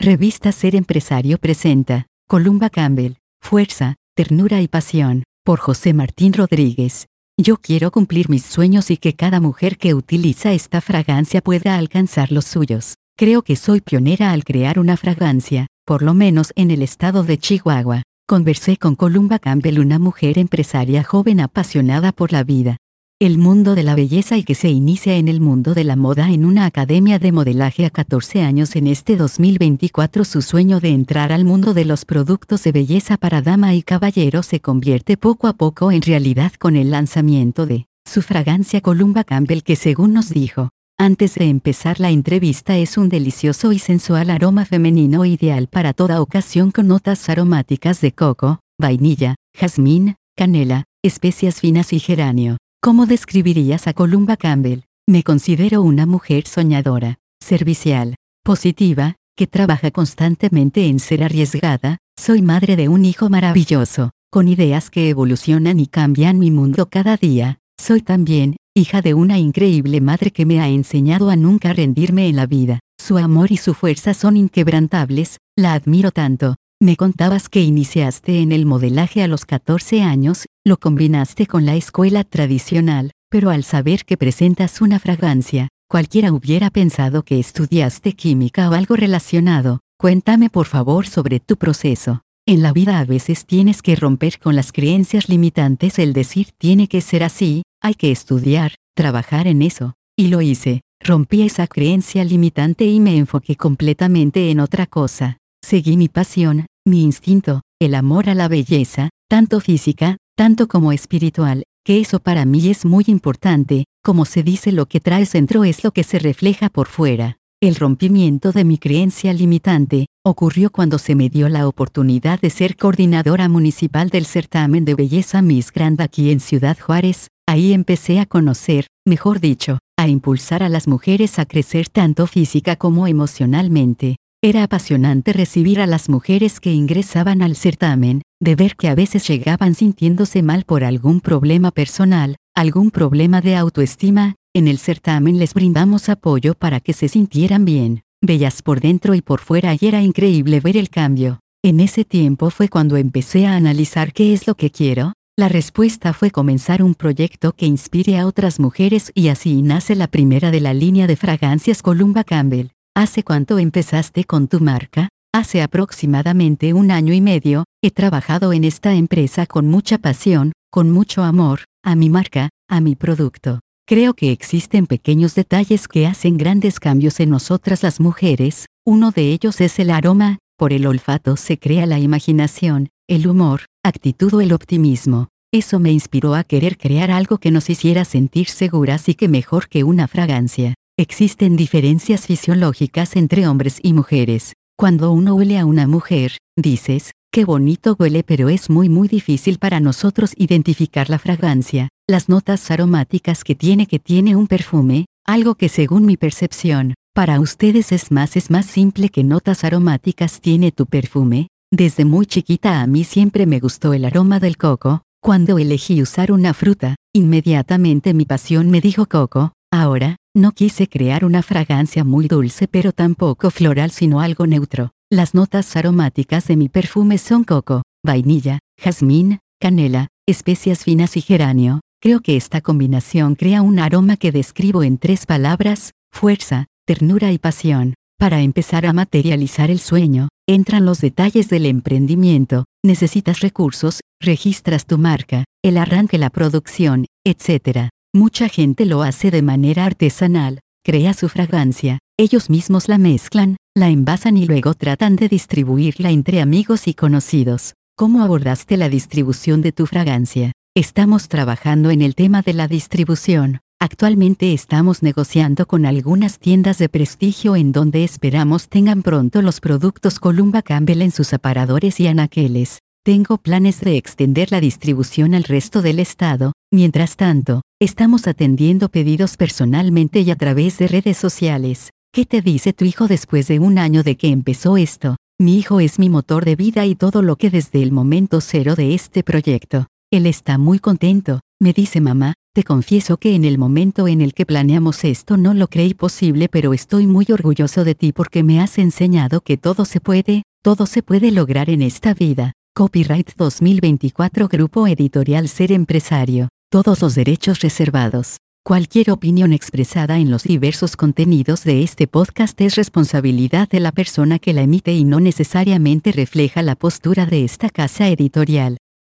Revista Ser Empresario presenta Columba Campbell, Fuerza, Ternura y Pasión, por José Martín Rodríguez. Yo quiero cumplir mis sueños y que cada mujer que utiliza esta fragancia pueda alcanzar los suyos. Creo que soy pionera al crear una fragancia, por lo menos en el estado de Chihuahua. Conversé con Columba Campbell, una mujer empresaria joven apasionada por la vida, el mundo de la belleza y que se inicia en el mundo de la moda en una academia de modelaje a 14 años. En este 2024 su sueño de entrar al mundo de los productos de belleza para dama y caballero se convierte poco a poco en realidad con el lanzamiento de su fragancia Columba Campbell, que según nos dijo antes de empezar la entrevista es un delicioso y sensual aroma femenino ideal para toda ocasión, con notas aromáticas de coco, vainilla, jazmín, canela, especias finas y geranio. ¿Cómo describirías a Columba Campbell? Me considero una mujer soñadora, servicial, positiva, que trabaja constantemente en ser arriesgada. Soy madre de un hijo maravilloso, con ideas que evolucionan y cambian mi mundo cada día. Soy también hija de una increíble madre que me ha enseñado a nunca rendirme en la vida. Su amor y su fuerza son inquebrantables, la admiro tanto. Me contabas que iniciaste en el modelaje a los 14 años, lo combinaste con la escuela tradicional, pero al saber que presentas una fragancia, cualquiera hubiera pensado que estudiaste química o algo relacionado. Cuéntame por favor sobre tu proceso. En la vida a veces tienes que romper con las creencias limitantes, el decir tiene que ser así, hay que estudiar, trabajar en eso. Y lo hice, rompí esa creencia limitante y me enfoqué completamente en otra cosa. Seguí mi pasión, mi instinto, el amor a la belleza, tanto física, tanto como espiritual, que eso para mí es muy importante. Como se dice, lo que traes dentro es lo que se refleja por fuera. El rompimiento de mi creencia limitante ocurrió cuando se me dio la oportunidad de ser coordinadora municipal del certamen de belleza Miss Grand aquí en Ciudad Juárez. Ahí empecé a conocer, mejor dicho, a impulsar a las mujeres a crecer tanto física como emocionalmente. Era apasionante recibir a las mujeres que ingresaban al certamen, de ver que a veces llegaban sintiéndose mal por algún problema personal, algún problema de autoestima. En el certamen les brindamos apoyo para que se sintieran bien, bellas por dentro y por fuera, y era increíble ver el cambio. En ese tiempo fue cuando empecé a analizar qué es lo que quiero. La respuesta fue comenzar un proyecto que inspire a otras mujeres, y así nace la primera de la línea de fragancias Columba Campbell. ¿Hace cuánto empezaste con tu marca? Hace aproximadamente 1 año y medio. He trabajado en esta empresa con mucha pasión, con mucho amor, a mi marca, a mi producto. Creo que existen pequeños detalles que hacen grandes cambios en nosotras las mujeres. Uno de ellos es el aroma. Por el olfato se crea la imaginación, el humor, actitud o el optimismo. Eso me inspiró a querer crear algo que nos hiciera sentir seguras, y que mejor que una fragancia. Existen diferencias fisiológicas entre hombres y mujeres. Cuando uno huele a una mujer, dices, qué bonito huele, pero es muy difícil para nosotros identificar la fragancia, las notas aromáticas que tiene un perfume, algo que según mi percepción, para ustedes es más simple. ¿Qué notas aromáticas tiene tu perfume? Desde muy chiquita a mí siempre me gustó el aroma del coco. Cuando elegí usar una fruta, inmediatamente mi pasión me dijo coco. Ahora, no quise crear una fragancia muy dulce pero tampoco floral, sino algo neutro. Las notas aromáticas de mi perfume son coco, vainilla, jazmín, canela, especias finas y geranio. Creo que esta combinación crea un aroma que describo en 3 palabras: fuerza, ternura y pasión. Para empezar a materializar el sueño, entran los detalles del emprendimiento. Necesitas recursos, registras tu marca, el arranque, la producción, etc. Mucha gente lo hace de manera artesanal, crea su fragancia, ellos mismos la mezclan, la envasan y luego tratan de distribuirla entre amigos y conocidos. ¿Cómo abordaste la distribución de tu fragancia? Estamos trabajando en el tema de la distribución. Actualmente estamos negociando con algunas tiendas de prestigio en donde esperamos tengan pronto los productos Columba Campbell en sus aparadores y anaqueles. Tengo planes de extender la distribución al resto del estado. Mientras tanto, estamos atendiendo pedidos personalmente y a través de redes sociales. ¿Qué te dice tu hijo después de 1 año de que empezó esto? Mi hijo es mi motor de vida y todo lo que desde el momento cero de este proyecto. Él está muy contento. Me dice, mamá, Te confieso que en el momento en el que planeamos esto no lo creí posible, pero estoy muy orgulloso de ti porque me has enseñado que todo se puede lograr en esta vida. Copyright 2024 Grupo Editorial Ser Empresario. Todos los derechos reservados. Cualquier opinión expresada en los diversos contenidos de este podcast es responsabilidad de la persona que la emite y no necesariamente refleja la postura de esta casa editorial.